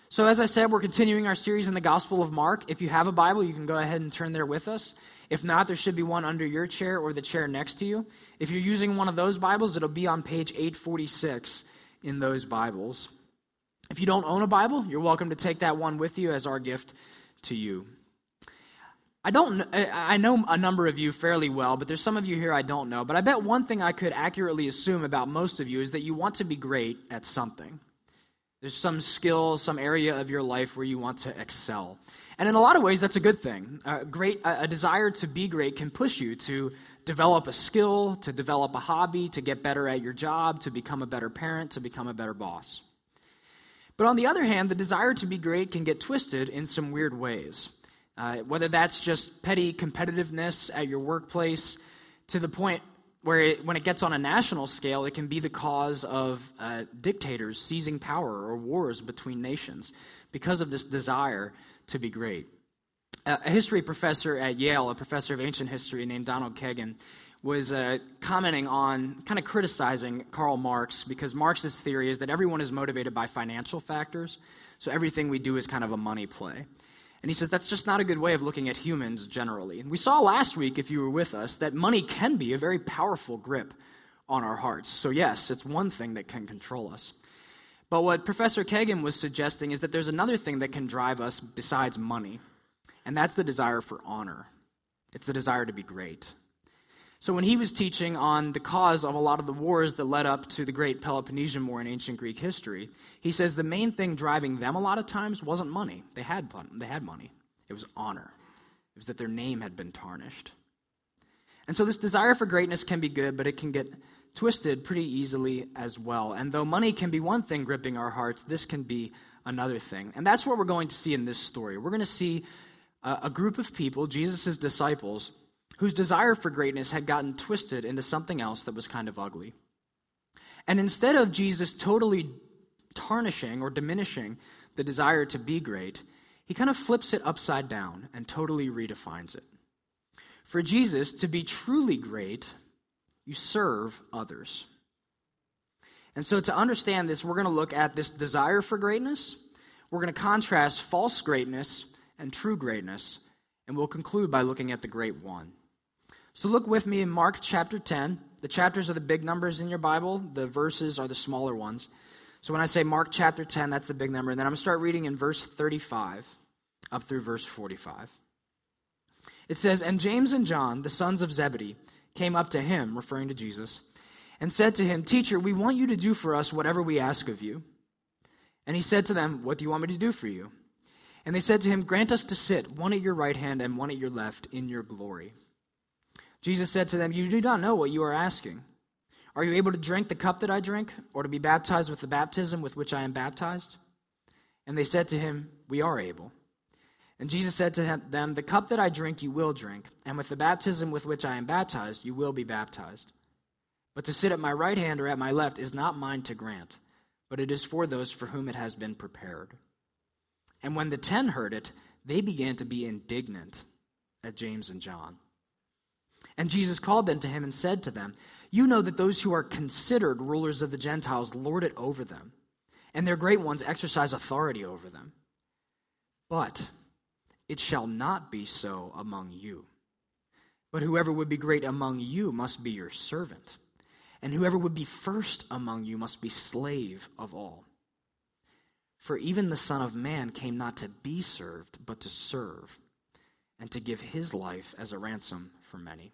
So as I said, we're continuing our series in the Gospel of Mark. If you have a Bible, you can go ahead and turn there with us. If not, there should be one under your chair or the chair next to you. If you're using one of those Bibles, it'll be on page 846 in those Bibles. If you don't own a Bible, you're welcome to take that one with you as our gift to you. I know a number of you fairly well, but there's some of you here I don't know. But I bet one thing I could accurately assume about most of you is that you want to be great at something. There's some skill, some area of your life where you want to excel. And in a lot of ways, that's a good thing. A desire to be great can push you to develop a skill, to develop a hobby, to get better at your job, to become a better parent, to become a better boss. But on the other hand, the desire to be great can get twisted in some weird ways. Whether that's just petty competitiveness at your workplace to the point where when it gets on a national scale, it can be the cause of dictators seizing power or wars between nations because of this desire to be great. A history professor at Yale, a professor of ancient history named Donald Kagan, was commenting on, kind of criticizing Karl Marx, because Marx's theory is that everyone is motivated by financial factors, so everything we do is kind of a money play. And he says that's just not a good way of looking at humans generally. We saw last week, if you were with us, that money can be a very powerful grip on our hearts. So yes, it's one thing that can control us. But what Professor Kagan was suggesting is that there's another thing that can drive us besides money, and that's the desire for honor. It's the desire to be great. So when he was teaching on the cause of a lot of the wars that led up to the Great Peloponnesian War in ancient Greek history, he says the main thing driving them a lot of times wasn't money. They had money. It was honor. It was that their name had been tarnished. And so this desire for greatness can be good, but it can get twisted pretty easily as well. And though money can be one thing gripping our hearts, this can be another thing. And that's what we're going to see in this story. We're going to see a group of people, Jesus' disciples, whose desire for greatness had gotten twisted into something else that was kind of ugly. And instead of Jesus totally tarnishing or diminishing the desire to be great, he kind of flips it upside down and totally redefines it. For Jesus, to be truly great, you serve others. And so to understand this, we're going to look at this desire for greatness. We're going to contrast false greatness and true greatness. And we'll conclude by looking at the great one. So look with me in Mark chapter 10. The chapters are the big numbers in your Bible. The verses are the smaller ones. So when I say Mark chapter 10, that's the big number. And then I'm going to start reading in verse 35 up through verse 45. It says, "And James and John, the sons of Zebedee, came up to him," referring to Jesus, "and said to him, 'Teacher, we want you to do for us whatever we ask of you.' And he said to them, 'What do you want me to do for you?' And they said to him, 'Grant us to sit, one at your right hand and one at your left, in your glory.' Jesus said to them, 'You do not know what you are asking. Are you able to drink the cup that I drink, or to be baptized with the baptism with which I am baptized?' And they said to him, 'We are able.' And Jesus said to them, 'The cup that I drink you will drink, and with the baptism with which I am baptized you will be baptized. But to sit at my right hand or at my left is not mine to grant, but it is for those for whom it has been prepared.' And when the 10 heard it, they began to be indignant at James and John. And Jesus called them to him and said to them, 'You know that those who are considered rulers of the Gentiles lord it over them, and their great ones exercise authority over them. But it shall not be so among you. But whoever would be great among you must be your servant, and whoever would be first among you must be slave of all. For even the Son of Man came not to be served, but to serve, and to give his life as a ransom for many.'"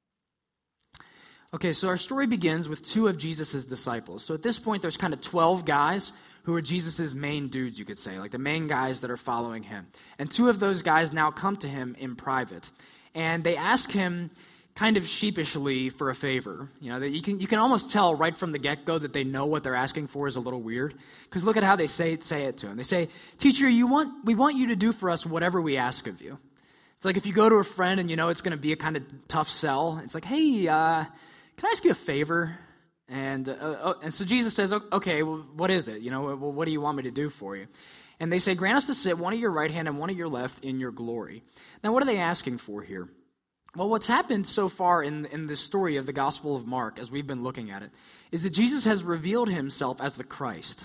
Okay, so our story begins with 2 of Jesus' disciples. So at this point, there's kind of 12 guys who are Jesus' main dudes, you could say, like the main guys that are following him. And 2 of those guys now come to him in private. And they ask him kind of sheepishly for a favor. You know, that you can almost tell right from the get-go that they know what they're asking for is a little weird. Because look at how they say it to him. They say, "Teacher, we want you to do for us whatever we ask of you." It's like if you go to a friend and you know it's going to be a kind of tough sell. It's like, "Hey, can I ask you a favor?" And so Jesus says, "Okay, well, what is it? You know, well, what do you want me to do for you?" And they say, "Grant us to sit one at your right hand and one at your left in your glory." Now, what are they asking for here? Well, what's happened so far in the story of the Gospel of Mark, as we've been looking at it, is that Jesus has revealed himself as the Christ,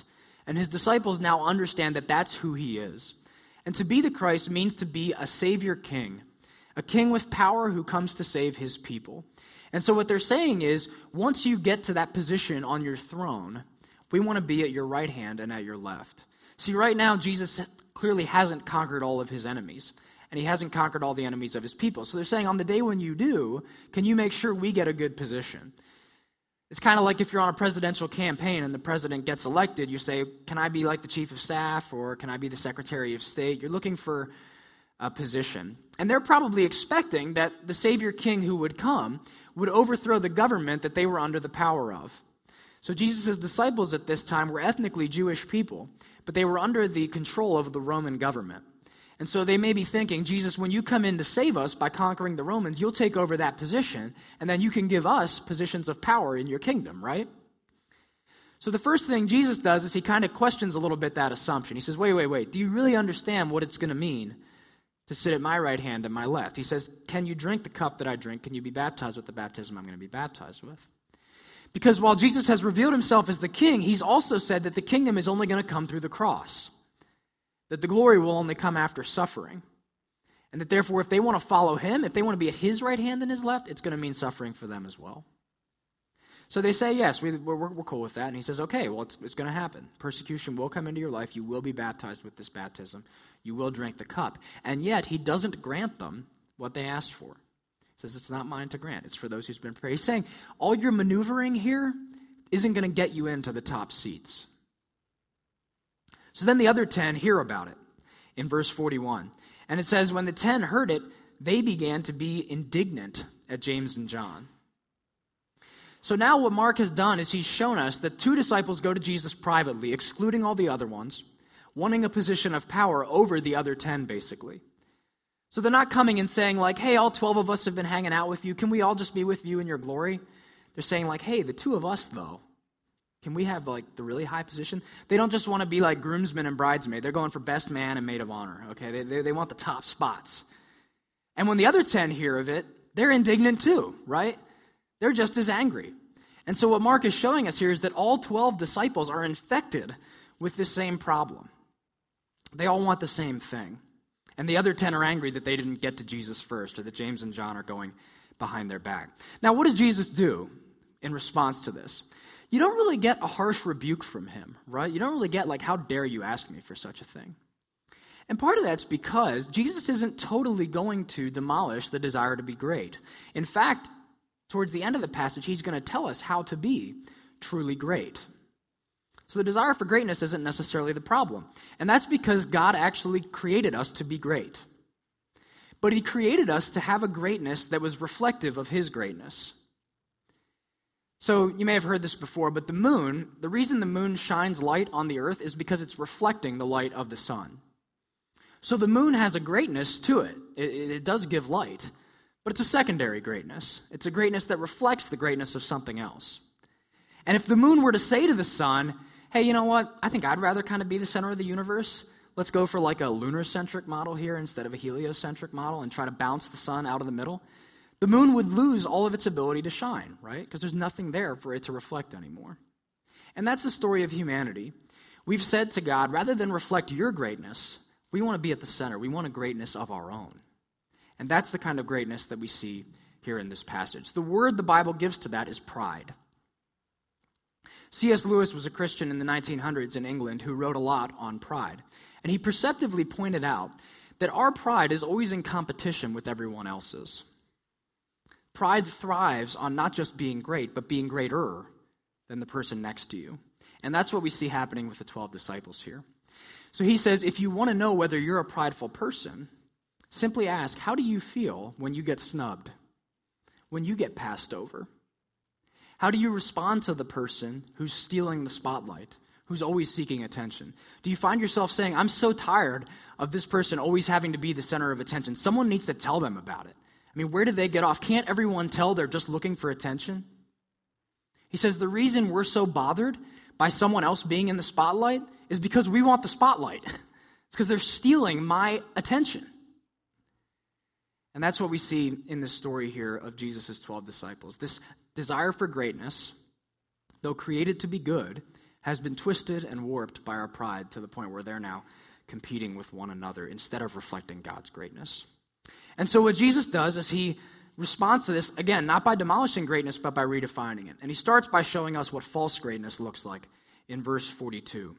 And his disciples now understand that that's who he is. And to be the Christ means to be a Savior King, a king with power who comes to save his people. And so what they're saying is, once you get to that position on your throne, we want to be at your right hand and at your left. See, right now, Jesus clearly hasn't conquered all of his enemies, and he hasn't conquered all the enemies of his people. So they're saying, on the day when you do, can you make sure we get a good position? It's kind of like if you're on a presidential campaign and the president gets elected, you say, can I be like the chief of staff, or can I be the secretary of state? You're looking for a position. And they're probably expecting that the Savior King who would come would overthrow the government that they were under the power of. So Jesus' disciples at this time were ethnically Jewish people, but they were under the control of the Roman government. And so they may be thinking, Jesus, when you come in to save us by conquering the Romans, you'll take over that position, and then you can give us positions of power in your kingdom, right? So the first thing Jesus does is he kind of questions a little bit that assumption. He says, wait, do you really understand what it's going to mean to sit at my right hand and my left? He says, can you drink the cup that I drink? Can you be baptized with the baptism I'm going to be baptized with? Because while Jesus has revealed himself as the king, he's also said that the kingdom is only going to come through the cross, that the glory will only come after suffering, and that therefore if they want to follow him, if they want to be at his right hand and his left, it's going to mean suffering for them as well. So they say, yes, we're cool with that. And he says, okay, well, it's going to happen. Persecution will come into your life. You will be baptized with this baptism. You will drink the cup. And yet he doesn't grant them what they asked for. He says, it's not mine to grant. It's for those who's been prepared. He's saying, all your maneuvering here isn't going to get you into the top seats. So then the other 10 hear about it in verse 41. And it says, when the 10 heard it, they began to be indignant at James and John. So now what Mark has done is he's shown us that 2 disciples go to Jesus privately, excluding all the other ones, wanting a position of power over the other 10, basically. So they're not coming and saying like, hey, all 12 of us have been hanging out with you. Can we all just be with you in your glory? They're saying like, hey, the 2 of us, though, can we have like the really high position? They don't just want to be like groomsmen and bridesmaid. They're going for best man and maid of honor, okay? They want the top spots. And when the other 10 hear of it, they're indignant too, right? They're just as angry. And so what Mark is showing us here is that all 12 disciples are infected with this same problem. They all want the same thing. And the other 10 are angry that they didn't get to Jesus first, or that James and John are going behind their back. Now, what does Jesus do in response to this? You don't really get a harsh rebuke from him, right? You don't really get like, how dare you ask me for such a thing? And part of that's because Jesus isn't totally going to demolish the desire to be great. In fact, towards the end of the passage, he's going to tell us how to be truly great. So the desire for greatness isn't necessarily the problem. And that's because God actually created us to be great. But he created us to have a greatness that was reflective of his greatness. So you may have heard this before, but the reason the moon shines light on the earth is because it's reflecting the light of the sun. So the moon has a greatness to it. It does give light. But it's a secondary greatness. It's a greatness that reflects the greatness of something else. And if the moon were to say to the sun, hey, you know what? I think I'd rather kind of be the center of the universe. Let's go for like a lunar-centric model here instead of a heliocentric model and try to bounce the sun out of the middle. The moon would lose all of its ability to shine, right? Because there's nothing there for it to reflect anymore. And that's the story of humanity. We've said to God, rather than reflect your greatness, we want to be at the center. We want a greatness of our own. And that's the kind of greatness that we see here in this passage. The word the Bible gives to that is pride. C.S. Lewis was a Christian in the 1900s in England who wrote a lot on pride. And he perceptively pointed out that our pride is always in competition with everyone else's. Pride thrives on not just being great, but being greater than the person next to you. And that's what we see happening with the 12 disciples here. So he says, if you want to know whether you're a prideful person, simply ask, how do you feel when you get snubbed? When you get passed over? How do you respond to the person who's stealing the spotlight, who's always seeking attention? Do you find yourself saying, I'm so tired of this person always having to be the center of attention. Someone needs to tell them about it. I mean, where do they get off? Can't everyone tell they're just looking for attention? He says the reason we're so bothered by someone else being in the spotlight is because we want the spotlight. It's because they're stealing my attention. And that's what we see in this story here of Jesus' 12 disciples. This desire for greatness, though created to be good, has been twisted and warped by our pride to the point where they're now competing with one another instead of reflecting God's greatness. And so what Jesus does is he responds to this, again, not by demolishing greatness, but by redefining it. And he starts by showing us what false greatness looks like in verse 42.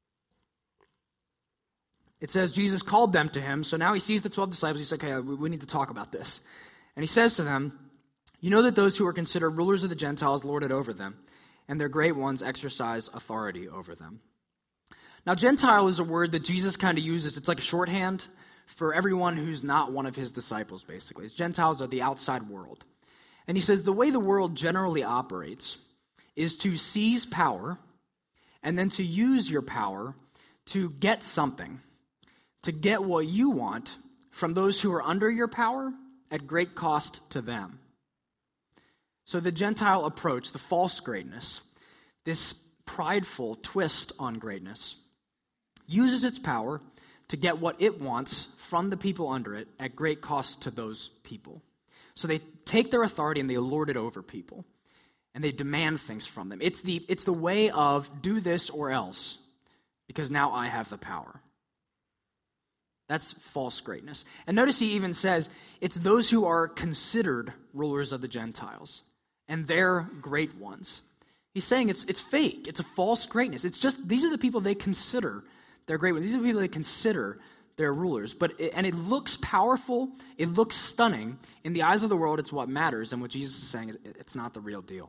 It says, Jesus called them to him, so now he sees the 12 disciples. He's like, okay, we need to talk about this. And he says to them, you know that those who are considered rulers of the Gentiles lord it over them, and their great ones exercise authority over them. Now, Gentile is a word that Jesus kind of uses. It's like shorthand for everyone who's not one of his disciples, basically. Gentiles are the outside world. And he says the way the world generally operates is to seize power and then to use your power to get something, to get what you want from those who are under your power at great cost to them. So the Gentile approach, the false greatness, this prideful twist on greatness, uses its power to get what it wants from the people under it at great cost to those people. So they take their authority and they lord it over people, and they demand things from them. It's the way of do this or else, because now I have the power. That's false greatness. And notice he even says it's those who are considered rulers of the Gentiles, and they're great ones. He's saying it's fake. It's a false greatness. It's just these are the people they consider they're great ones. These are the people they consider their rulers. And it looks powerful. It looks stunning. In the eyes of the world, it's what matters. And what Jesus is saying is it's not the real deal.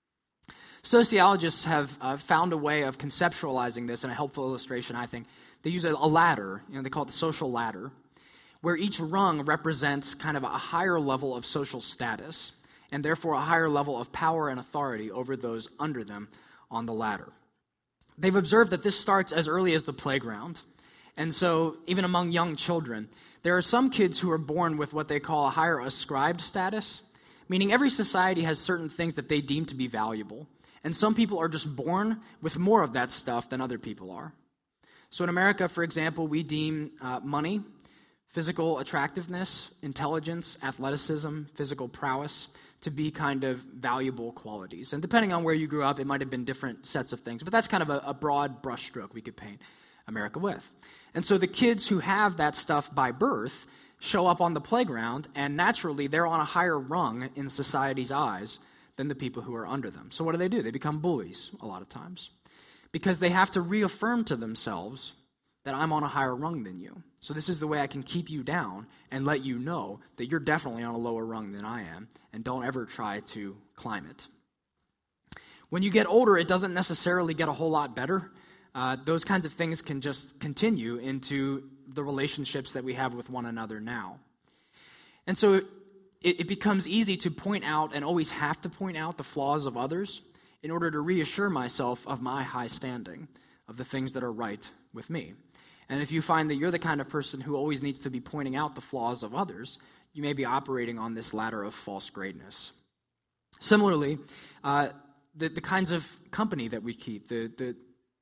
Sociologists have found a way of conceptualizing this in a helpful illustration, I think. They use a ladder. They call it the social ladder, where each rung represents kind of a higher level of social status, and therefore a higher level of power and authority over those under them on the ladder. They've observed that this starts as early as the playground. And so even among young children, there are some kids who are born with what they call a higher ascribed status, meaning every society has certain things that they deem to be valuable. And some people are just born with more of that stuff than other people are. So in America, for example, we deem money, physical attractiveness, intelligence, athleticism, physical prowess to be kind of valuable qualities. And depending on where you grew up, it might have been different sets of things. But that's kind of a broad brushstroke we could paint America with. And so the kids who have that stuff by birth show up on the playground, and naturally they're on a higher rung in society's eyes than the people who are under them. So what do? They become bullies a lot of times because they have to reaffirm to themselves that I'm on a higher rung than you. So this is the way I can keep you down and let you know that you're definitely on a lower rung than I am, and don't ever try to climb it. When you get older, it doesn't necessarily get a whole lot better. Those kinds of things can just continue into the relationships that we have with one another now. And so it becomes easy to point out and always have to point out the flaws of others in order to reassure myself of my high standing, of the things that are right with me. And if you find that you're the kind of person who always needs to be pointing out the flaws of others, you may be operating on this ladder of false greatness. Similarly, the kinds of company that we keep, if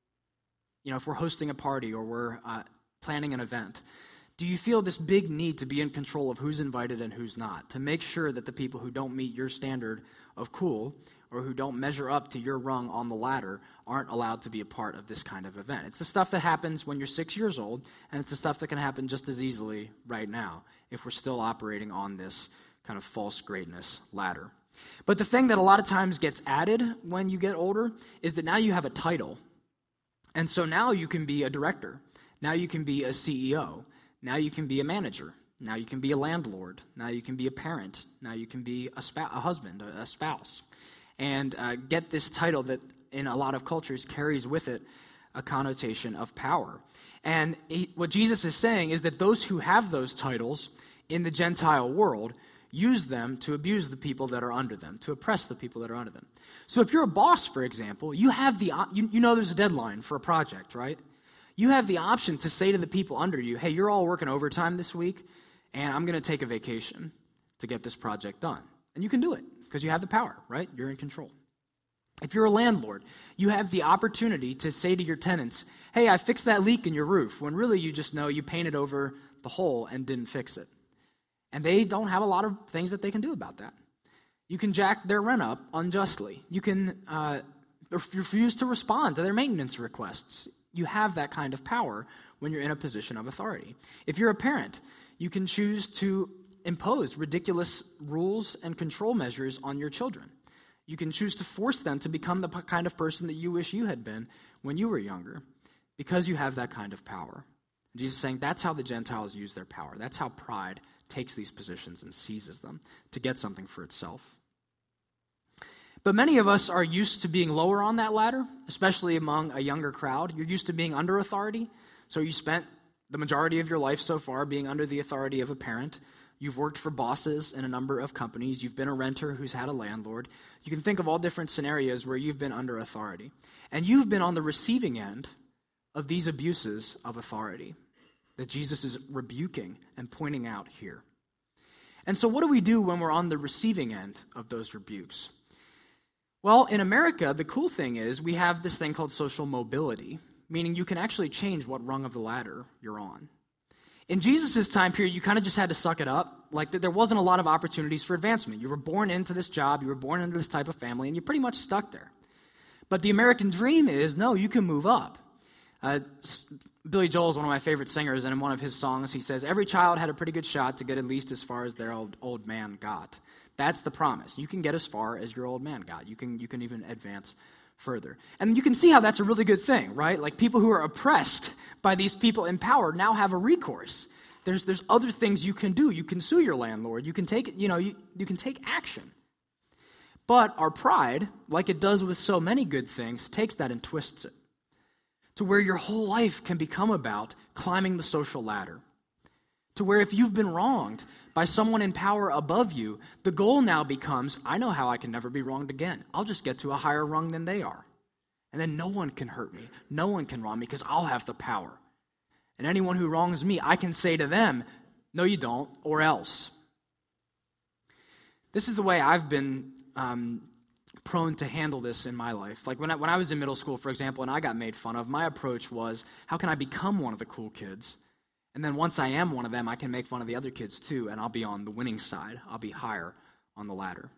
we're hosting a party or we're planning an event, do you feel this big need to be in control of who's invited and who's not, to make sure that the people who don't meet your standard of cool or who don't measure up to your rung on the ladder aren't allowed to be a part of this kind of event? It's the stuff that happens when you're 6 years old, and it's the stuff that can happen just as easily right now if we're still operating on this kind of false greatness ladder. But the thing that a lot of times gets added when you get older is that now you have a title. And so now you can be a director. Now you can be a CEO. Now you can be a manager. Now you can be a landlord. Now you can be a parent. Now you can be a husband, a spouse. And get this title that in a lot of cultures carries with it a connotation of power. And what Jesus is saying is that those who have those titles in the Gentile world use them to abuse the people that are under them, to oppress the people that are under them. So if you're a boss, for example, you have you know there's a deadline for a project, right? You have the option to say to the people under you, hey, you're all working overtime this week, and I'm going to take a vacation to get this project done. And you can do it because you have the power, right? You're in control. If you're a landlord, you have the opportunity to say to your tenants, hey, I fixed that leak in your roof, when really you just know you painted over the hole and didn't fix it. And they don't have a lot of things that they can do about that. You can jack their rent up unjustly. You can refuse to respond to their maintenance requests. You have that kind of power when you're in a position of authority. If you're a parent, you can choose to impose ridiculous rules and control measures on your children. You can choose to force them to become the kind of person that you wish you had been when you were younger, because you have that kind of power. Jesus is saying that's how the Gentiles use their power. That's how pride takes these positions and seizes them to get something for itself. But many of us are used to being lower on that ladder, especially among a younger crowd. You're used to being under authority, so you spent the majority of your life so far being under the authority of a parent. You've worked for bosses in a number of companies. You've been a renter who's had a landlord. You can think of all different scenarios where you've been under authority. And you've been on the receiving end of these abuses of authority that Jesus is rebuking and pointing out here. And so what do we do when we're on the receiving end of those rebukes? Well, in America, the cool thing is we have this thing called social mobility, meaning you can actually change what rung of the ladder you're on. In Jesus' time period, you kind of just had to suck it up. Like, there wasn't a lot of opportunities for advancement. You were born into this job, you were born into this type of family, and you're pretty much stuck there. But the American dream is, no, you can move up. Billy Joel is one of my favorite singers, and in one of his songs, he says, every child had a pretty good shot to get at least as far as their old man got. That's the promise. You can get as far as your old man got. You can even advance further. And you can see how that's a really good thing, right? Like, people who are oppressed by these people in power now have a recourse. There's other things you can do. You can sue your landlord. You can take, you can take action. But our pride, like it does with so many good things, takes that and twists it to where your whole life can become about climbing the social ladder. To where if you've been wronged by someone in power above you, the goal now becomes, I know how I can never be wronged again. I'll just get to a higher rung than they are. And then no one can hurt me. No one can wrong me because I'll have the power. And anyone who wrongs me, I can say to them, no, you don't, or else. This is the way I've been prone to handle this in my life. Like when I was in middle school, for example, and I got made fun of, my approach was, how can I become one of the cool kids? And then once I am one of them, I can make fun of the other kids too, and I'll be on the winning side. I'll be higher on the ladder.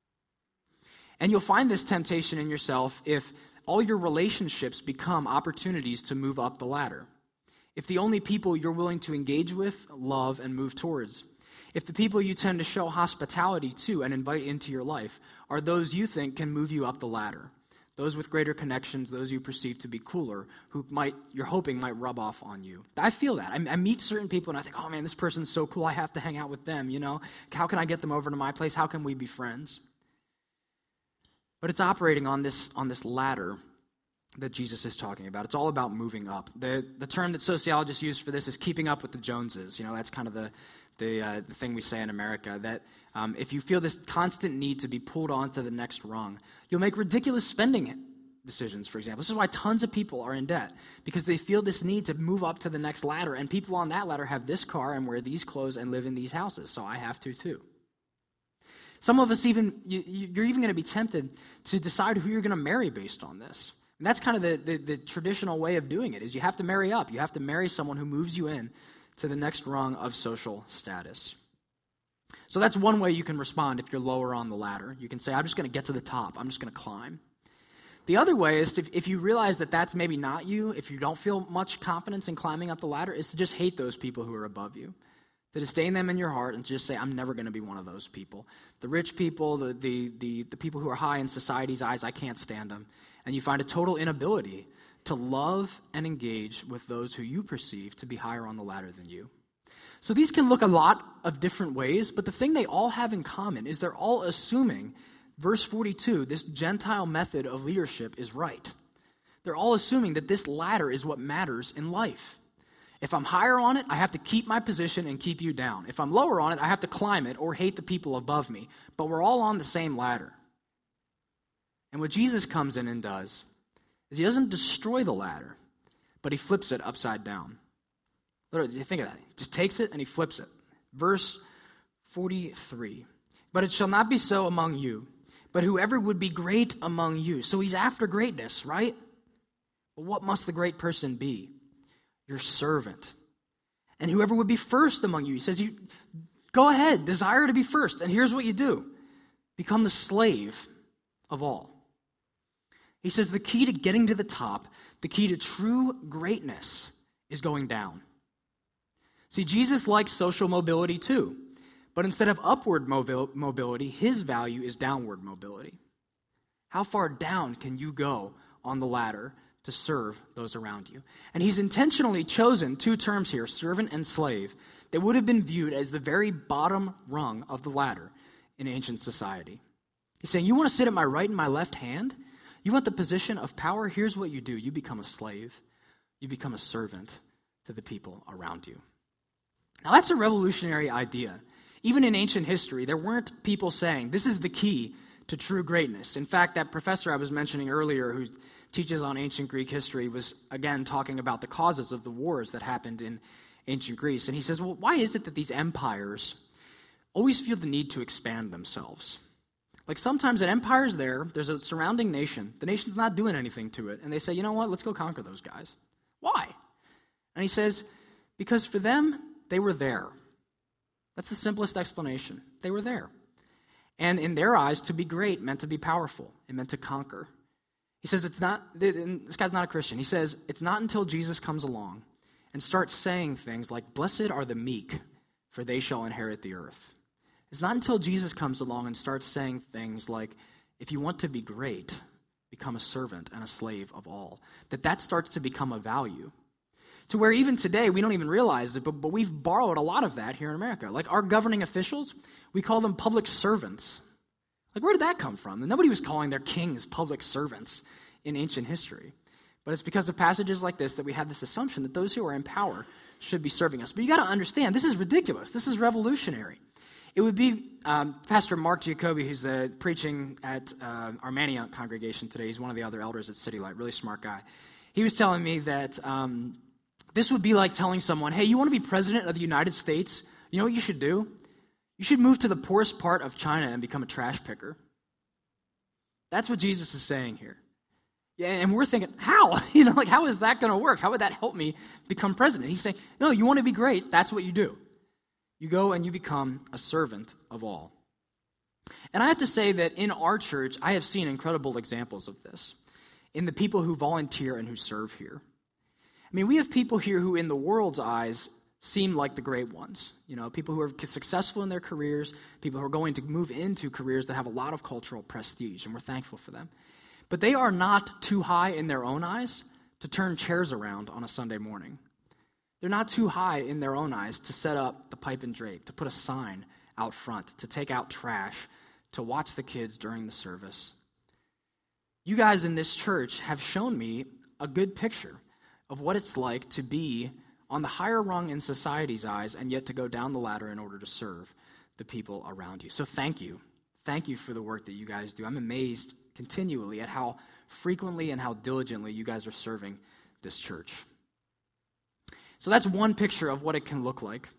And you'll find this temptation in yourself if all your relationships become opportunities to move up the ladder. If the only people you're willing to engage with, love, and move towards, if the people you tend to show hospitality to and invite into your life are those you think can move you up the ladder, those with greater connections, those you perceive to be cooler, who you're hoping might rub off on you. I feel that. I meet certain people and I think, oh man, this person's so cool, I have to hang out with them, How can I get them over to my place? How can we be friends? But it's operating on this ladder that Jesus is talking about. It's all about moving up. The term that sociologists use for this is keeping up with the Joneses. That's kind of the thing we say in America, that if you feel this constant need to be pulled on to the next rung, you'll make ridiculous spending decisions, for example. This is why tons of people are in debt, because they feel this need to move up to the next ladder, and people on that ladder have this car and wear these clothes and live in these houses, so I have to too. Some of us you're even going to be tempted to decide who you're going to marry based on this. And that's kind of the traditional way of doing it, is you have to marry up. You have to marry someone who moves you in to the next rung of social status. So that's one way you can respond if you're lower on the ladder. You can say, I'm just going to get to the top. I'm just going to climb. The other way is, if you realize that that's maybe not you, if you don't feel much confidence in climbing up the ladder, is to just hate those people who are above you. To disdain them in your heart and to just say, I'm never going to be one of those people. The rich people, the people who are high in society's eyes, I can't stand them. And you find a total inability to love and engage with those who you perceive to be higher on the ladder than you. So these can look a lot of different ways, but the thing they all have in common is they're all assuming, verse 42, this Gentile method of leadership is right. They're all assuming that this ladder is what matters in life. If I'm higher on it, I have to keep my position and keep you down. If I'm lower on it, I have to climb it or hate the people above me. But we're all on the same ladder. And what Jesus comes in and does is he doesn't destroy the ladder, but he flips it upside down. Literally, think of that. He just takes it and he flips it. Verse 43. But it shall not be so among you, but whoever would be great among you. So he's after greatness, right? But what must the great person be? Your servant. And whoever would be first among you, he says, you go ahead, desire to be first. And here's what you do. Become the slave of all. He says the key to getting to the top, the key to true greatness is going down. See, Jesus likes social mobility too, but instead of upward mobility, his value is downward mobility. How far down can you go on the ladder to serve those around you? And he's intentionally chosen two terms here, servant and slave, that would have been viewed as the very bottom rung of the ladder in ancient society. He's saying, you want to sit at my right and my left hand? You want the position of power? Here's what you do. You become a slave. You become a servant to the people around you. Now, that's a revolutionary idea. Even in ancient history, there weren't people saying, this is the key to true greatness. In fact, that professor I was mentioning earlier who teaches on ancient Greek history was, again, talking about the causes of the wars that happened in ancient Greece. And he says, well, why is it that these empires always feel the need to expand themselves? Like sometimes an empire's there's a surrounding nation. The nation's not doing anything to it. And they say, you know what, let's go conquer those guys. Why? And he says, because for them, they were there. That's the simplest explanation. They were there. And in their eyes, to be great meant to be powerful. It meant to conquer. He says it's not, and this guy's not a Christian. He says it's not until Jesus comes along and starts saying things like, blessed are the meek, for they shall inherit the earth. It's not until Jesus comes along and starts saying things like, if you want to be great, become a servant and a slave of all, that starts to become a value. To where even today, we don't even realize it, but we've borrowed a lot of that here in America. Like our governing officials, we call them public servants. Like where did that come from? And nobody was calling their kings public servants in ancient history. But it's because of passages like this that we have this assumption that those who are in power should be serving us. But you got to understand, this is ridiculous. This is revolutionary. It would be Pastor Mark Giacobbe, who's preaching at our Manioc congregation today. He's one of the other elders at City Light, really smart guy. He was telling me that this would be like telling someone, hey, you want to be president of the United States? You know what you should do? You should move to the poorest part of China and become a trash picker. That's what Jesus is saying here. Yeah, and we're thinking, how? How is that going to work? How would that help me become president? He's saying, no, you want to be great, that's what you do. You go and you become a servant of all. And I have to say that in our church, I have seen incredible examples of this in the people who volunteer and who serve here. I mean, we have people here who, in the world's eyes, seem like the great ones. People who are successful in their careers, people who are going to move into careers that have a lot of cultural prestige, and we're thankful for them. But they are not too high in their own eyes to turn chairs around on a Sunday morning. They're not too high in their own eyes to set up the pipe and drape, to put a sign out front, to take out trash, to watch the kids during the service. You guys in this church have shown me a good picture of what it's like to be on the higher rung in society's eyes and yet to go down the ladder in order to serve the people around you. So thank you. Thank you for the work that you guys do. I'm amazed continually at how frequently and how diligently you guys are serving this church. So that's one picture of what it can look like.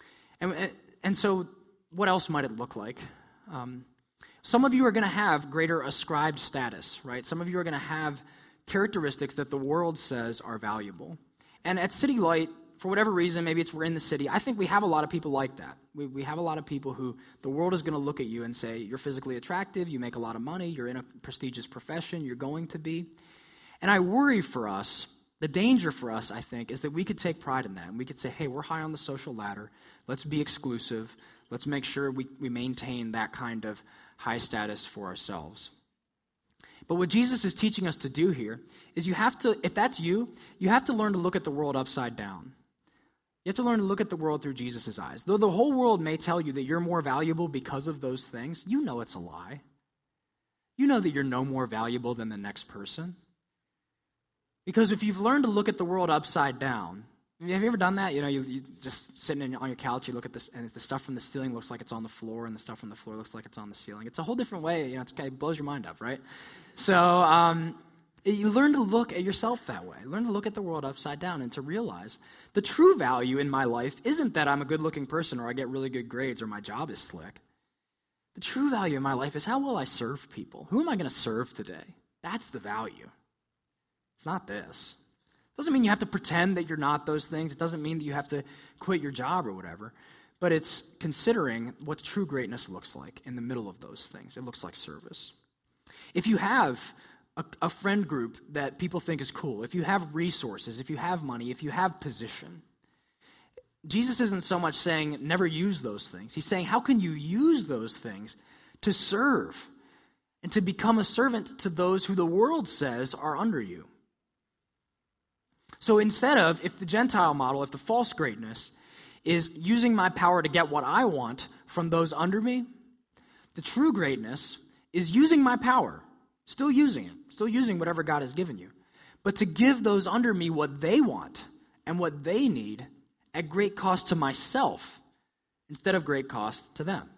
And so what else might it look like? Some of you are going to have greater ascribed status, right? Some of you are going to have characteristics that the world says are valuable. And at City Light, for whatever reason, maybe we're in the city, I think we have a lot of people like that. We have a lot of people who the world is going to look at you and say, you're physically attractive, you make a lot of money, you're in a prestigious profession, you're going to be. And I worry for us, the danger for us, I think, is that we could take pride in that. And we could say, hey, we're high on the social ladder. Let's be exclusive. Let's make sure we maintain that kind of high status for ourselves. But what Jesus is teaching us to do here is you have to, if that's you have to learn to look at the world upside down. You have to learn to look at the world through Jesus' eyes. Though the whole world may tell you that you're more valuable because of those things, you know it's a lie. You know that you're no more valuable than the next person. Because if you've learned to look at the world upside down, have you ever done that? You just sitting on your couch, you look at this, and the stuff from the ceiling looks like it's on the floor, and the stuff from the floor looks like it's on the ceiling. It's a whole different way. It blows your mind up, right? So you learn to look at yourself that way. Learn to look at the world upside down and to realize the true value in my life isn't that I'm a good-looking person or I get really good grades or my job is slick. The true value in my life is how will I serve people? Who am I going to serve today? That's the value. It's not this. It doesn't mean you have to pretend that you're not those things. It doesn't mean that you have to quit your job or whatever. But it's considering what true greatness looks like in the middle of those things. It looks like service. If you have a friend group that people think is cool, if you have resources, if you have money, if you have position, Jesus isn't so much saying never use those things. He's saying, how can you use those things to serve and to become a servant to those who the world says are under you? So instead of, if the Gentile model, if the false greatness is using my power to get what I want from those under me, the true greatness is using my power, still using it, still using whatever God has given you, but to give those under me what they want and what they need at great cost to myself instead of great cost to them.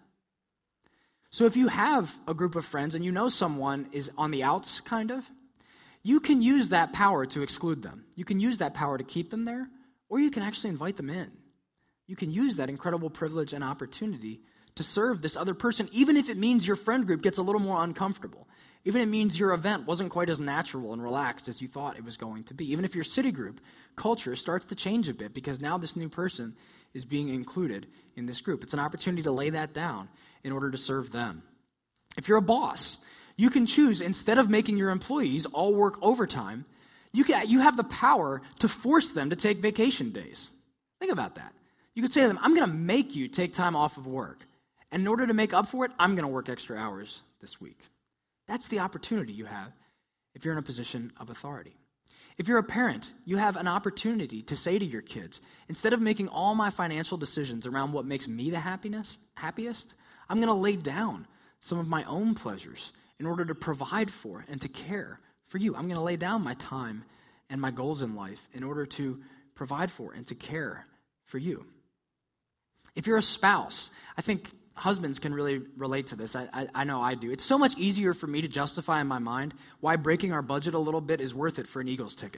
So if you have a group of friends and you know someone is on the outs, kind of, you can use that power to exclude them. You can use that power to keep them there, or you can actually invite them in. You can use that incredible privilege and opportunity to serve this other person, even if it means your friend group gets a little more uncomfortable. Even if it means your event wasn't quite as natural and relaxed as you thought it was going to be. Even if your city group culture starts to change a bit because now this new person is being included in this group. It's an opportunity to lay that down in order to serve them. If you're a boss, you can choose, instead of making your employees all work overtime, you have the power to force them to take vacation days. Think about that. You could say to them, I'm going to make you take time off of work. And in order to make up for it, I'm going to work extra hours this week. That's the opportunity you have if you're in a position of authority. If you're a parent, you have an opportunity to say to your kids, instead of making all my financial decisions around what makes me the happiest, I'm going to lay down some of my own pleasures in order to provide for and to care for you. I'm going to lay down my time and my goals in life in order to provide for and to care for you. If you're a spouse, I think husbands can really relate to this. I know I do. It's so much easier for me to justify in my mind why breaking our budget a little bit is worth it for an Eagles ticket.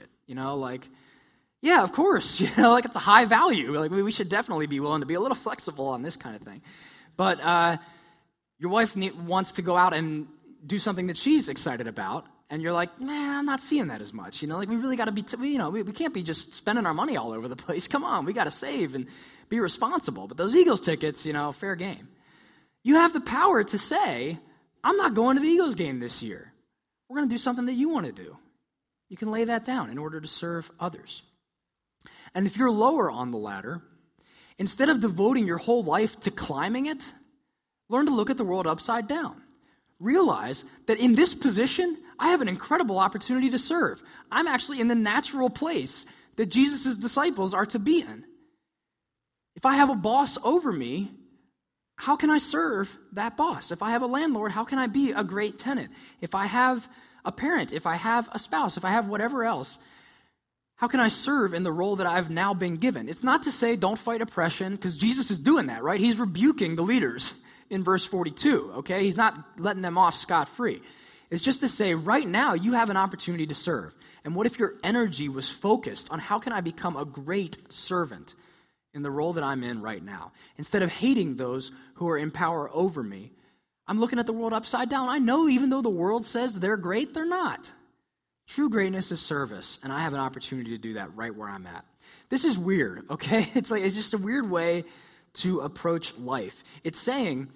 Yeah, of course. It's a high value. We should definitely be willing to be a little flexible on this kind of thing. But your wife wants to go out and do something that she's excited about, and you're like, I'm not seeing that as much. We really got to be, we can't be just spending our money all over the place. Come on, we got to save and be responsible. But those Eagles tickets, fair game. You have the power to say, I'm not going to the Eagles game this year. We're going to do something that you want to do. You can lay that down in order to serve others. And if you're lower on the ladder, instead of devoting your whole life to climbing it, learn to look at the world upside down. Realize that in this position, I have an incredible opportunity to serve. I'm actually in the natural place that Jesus' disciples are to be in. If I have a boss over me, how can I serve that boss? If I have a landlord, how can I be a great tenant? If I have a parent, if I have a spouse, if I have whatever else, how can I serve in the role that I've now been given? It's not to say don't fight oppression, because Jesus is doing that, right? He's rebuking the leaders in verse 42, okay? He's not letting them off scot-free. It's just to say, right now, you have an opportunity to serve. And what if your energy was focused on how can I become a great servant in the role that I'm in right now? Instead of hating those who are in power over me, I'm looking at the world upside down. I know even though the world says they're great, they're not. True greatness is service, and I have an opportunity to do that right where I'm at. This is weird, okay? It's just a weird way to approach life. It's saying,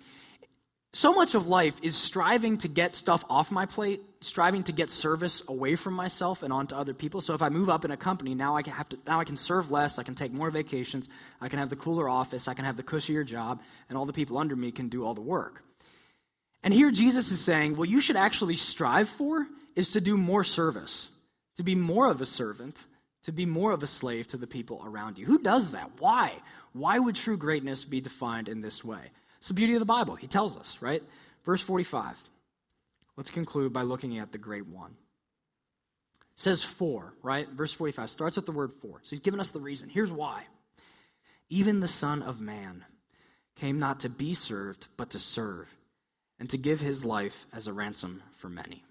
so much of life is striving to get stuff off my plate, striving to get service away from myself and onto other people. So if I move up in a company, now I can serve less, I can take more vacations, I can have the cooler office, I can have the cushier job, and all the people under me can do all the work. And here Jesus is saying, what you should actually strive for is to do more service, to be more of a servant, to be more of a slave to the people around you. Who does that? Why? Why would true greatness be defined in this way? It's the beauty of the Bible. He tells us, right? Verse 45. Let's conclude by looking at the great one. It says for, right? Verse 45 starts with the word for. So he's given us the reason. Here's why. Even the Son of Man came not to be served, but to serve, and to give his life as a ransom for many.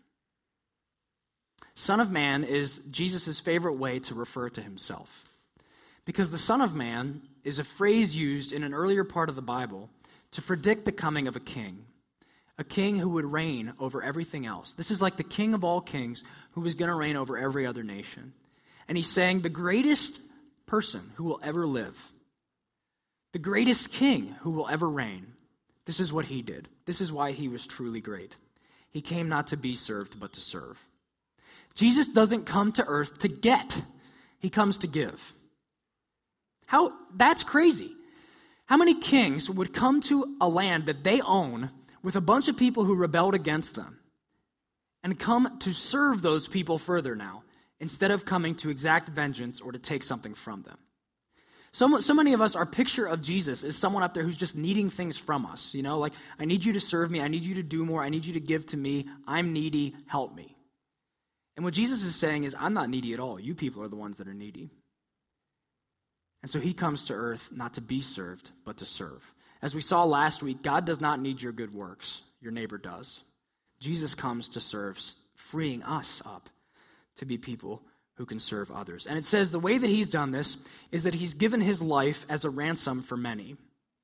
Son of Man is Jesus' favorite way to refer to himself. Because the Son of Man is a phrase used in an earlier part of the Bible to predict the coming of a king who would reign over everything else. This is like the king of all kings who was going to reign over every other nation. And he's saying the greatest person who will ever live, the greatest king who will ever reign, this is what he did. This is why he was truly great. He came not to be served, but to serve. Jesus doesn't come to earth to get. He comes to give. That's crazy. How many kings would come to a land that they own with a bunch of people who rebelled against them and come to serve those people further now instead of coming to exact vengeance or to take something from them? So many of us, our picture of Jesus is someone up there who's just needing things from us. You know, like, I need you to serve me. I need you to do more. I need you to give to me. I'm needy. Help me. And what Jesus is saying is, I'm not needy at all. You people are the ones that are needy. And so he comes to earth not to be served, but to serve. As we saw last week, God does not need your good works. Your neighbor does. Jesus comes to serve, freeing us up to be people who can serve others. And it says the way that he's done this is that he's given his life as a ransom for many.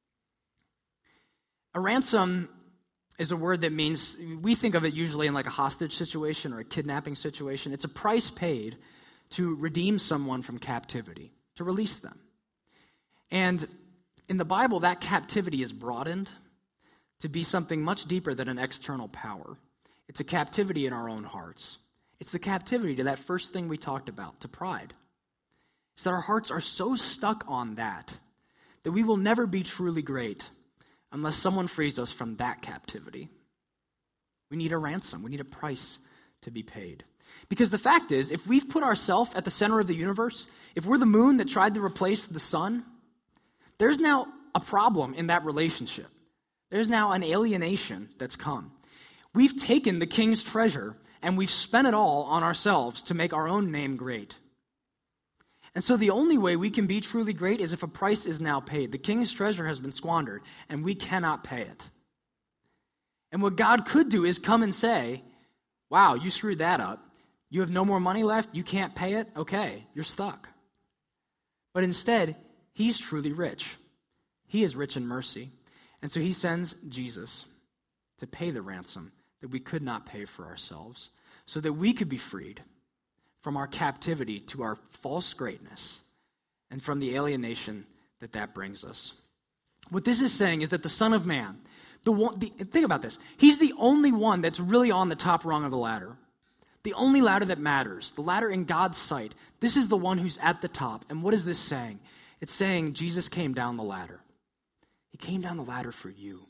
A ransom is a word that means, we think of it usually in like a hostage situation or a kidnapping situation. It's a price paid to redeem someone from captivity, to release them. And in the Bible, that captivity is broadened to be something much deeper than an external power. It's a captivity in our own hearts. It's the captivity to that first thing we talked about, to pride. It's that our hearts are so stuck on that we will never be truly great unless someone frees us from that captivity. We need a ransom. We need a price to be paid. Because the fact is, if we've put ourselves at the center of the universe, if we're the moon that tried to replace the sun, there's now a problem in that relationship. There's now an alienation that's come. We've taken the king's treasure and we've spent it all on ourselves to make our own name great. And so the only way we can be truly great is if a price is now paid. The king's treasure has been squandered, and we cannot pay it. And what God could do is come and say, wow, you screwed that up. You have no more money left. You can't pay it. Okay, you're stuck. But instead, he's truly rich. He is rich in mercy. And so he sends Jesus to pay the ransom that we could not pay for ourselves, so that we could be freed from our captivity to our false greatness and from the alienation that brings us. What this is saying is that the Son of Man, think about this, he's the only one that's really on the top rung of the ladder. The only ladder that matters, the ladder in God's sight. This is the one who's at the top. And what is this saying? It's saying Jesus came down the ladder. He came down the ladder for you.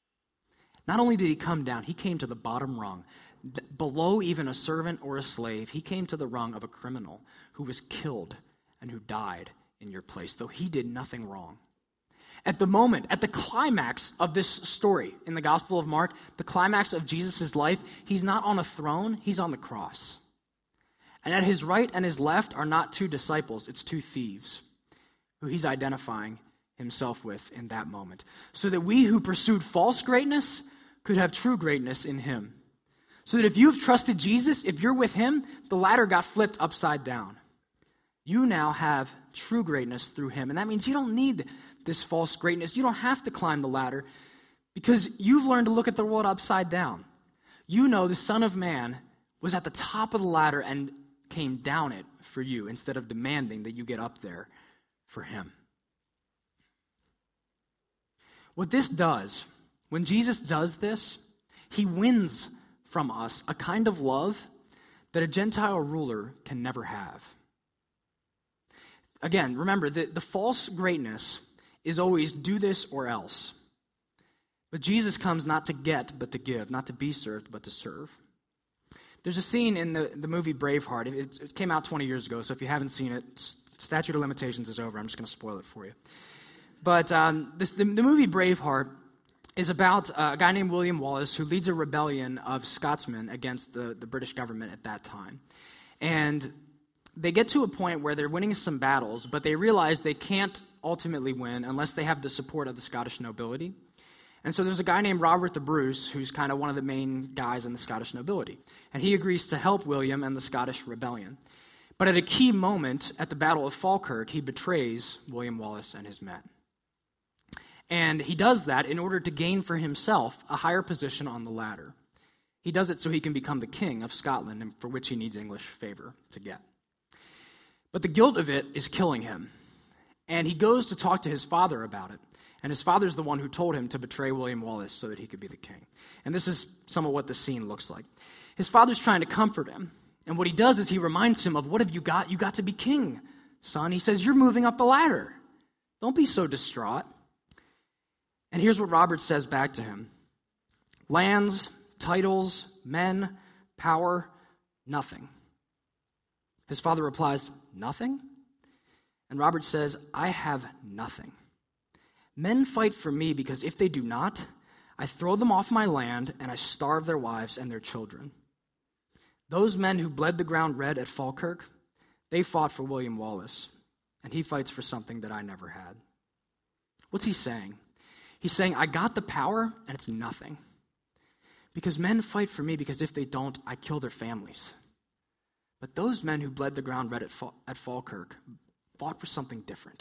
Not only did he come down, he came to the bottom rung, below even a servant or a slave. He came to the rung of a criminal who was killed and who died in your place, though he did nothing wrong. At the moment, at the climax of this story in the Gospel of Mark, the climax of Jesus' life, he's not on a throne, he's on the cross. And at his right and his left are not two disciples, it's two thieves who he's identifying himself with in that moment. So that we who pursued false greatness could have true greatness in him. So that if you've trusted Jesus, if you're with him, the ladder got flipped upside down. You now have true greatness through him. And that means you don't need this false greatness. You don't have to climb the ladder because you've learned to look at the world upside down. You know the Son of Man was at the top of the ladder and came down it for you instead of demanding that you get up there for him. What this does, when Jesus does this, he wins from us a kind of love that a Gentile ruler can never have. Again, remember, the false greatness is always do this or else. But Jesus comes not to get, but to give, not to be served, but to serve. There's a scene in the movie Braveheart. It came out 20 years ago, so if you haven't seen it, statute of limitations is over. I'm just going to spoil it for you. But the movie Braveheart is about a guy named William Wallace who leads a rebellion of Scotsmen against the British government at that time. And they get to a point where they're winning some battles, but they realize they can't ultimately win unless they have the support of the Scottish nobility. And so there's a guy named Robert the Bruce who's kind of one of the main guys in the Scottish nobility. And he agrees to help William and the Scottish rebellion. But at a key moment at the Battle of Falkirk, he betrays William Wallace and his men. And he does that in order to gain for himself a higher position on the ladder. He does it so he can become the king of Scotland, and for which he needs English favor to get. But the guilt of it is killing him. And he goes to talk to his father about it. And his father's the one who told him to betray William Wallace so that he could be the king. And this is some of what the scene looks like. His father's trying to comfort him. And what he does is he reminds him of, what have you got? You got to be king, son. He says, you're moving up the ladder. Don't be so distraught. And here's what Robert says back to him. Lands, titles, men, power, nothing. His father replies, nothing? And Robert says, I have nothing. Men fight for me because if they do not, I throw them off my land and I starve their wives and their children. Those men who bled the ground red at Falkirk, they fought for William Wallace, and he fights for something that I never had. What's he saying? He's saying, I got the power and it's nothing. Because men fight for me because if they don't, I kill their families. But those men who bled the ground red at Falkirk fought for something different.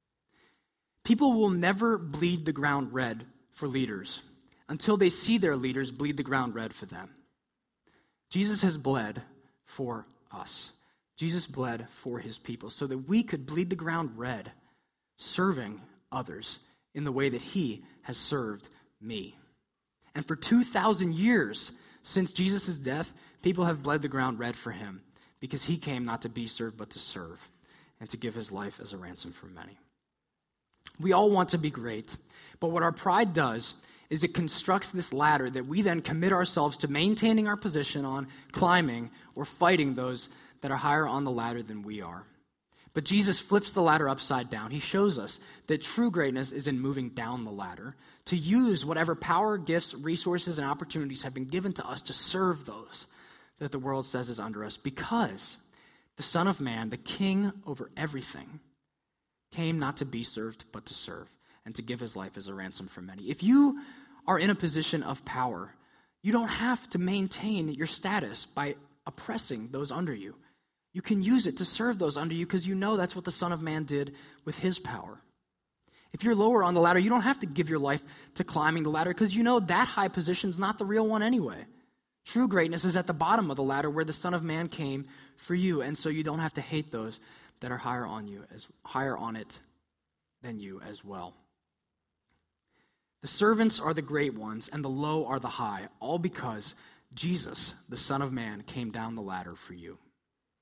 People will never bleed the ground red for leaders until they see their leaders bleed the ground red for them. Jesus has bled for us. Jesus bled for his people so that we could bleed the ground red, serving others in the way that he has served me. And for 2,000 years since Jesus' death, people have bled the ground red for him because he came not to be served but to serve and to give his life as a ransom for many. We all want to be great, but what our pride does is it constructs this ladder that we then commit ourselves to maintaining our position on, climbing, or fighting those that are higher on the ladder than we are. But Jesus flips the ladder upside down. He shows us that true greatness is in moving down the ladder, to use whatever power, gifts, resources, and opportunities have been given to us to serve those that the world says is under us, because the Son of Man, the King over everything, came not to be served, but to serve, and to give his life as a ransom for many. If you are in a position of power, you don't have to maintain your status by oppressing those under you. You can use it to serve those under you because you know that's what the Son of Man did with his power. If you're lower on the ladder, you don't have to give your life to climbing the ladder because you know that high position is not the real one anyway. True greatness is at the bottom of the ladder where the Son of Man came for you, and so you don't have to hate those that are higher on it than you as well. The servants are the great ones, and the low are the high, all because Jesus, the Son of Man, came down the ladder for you.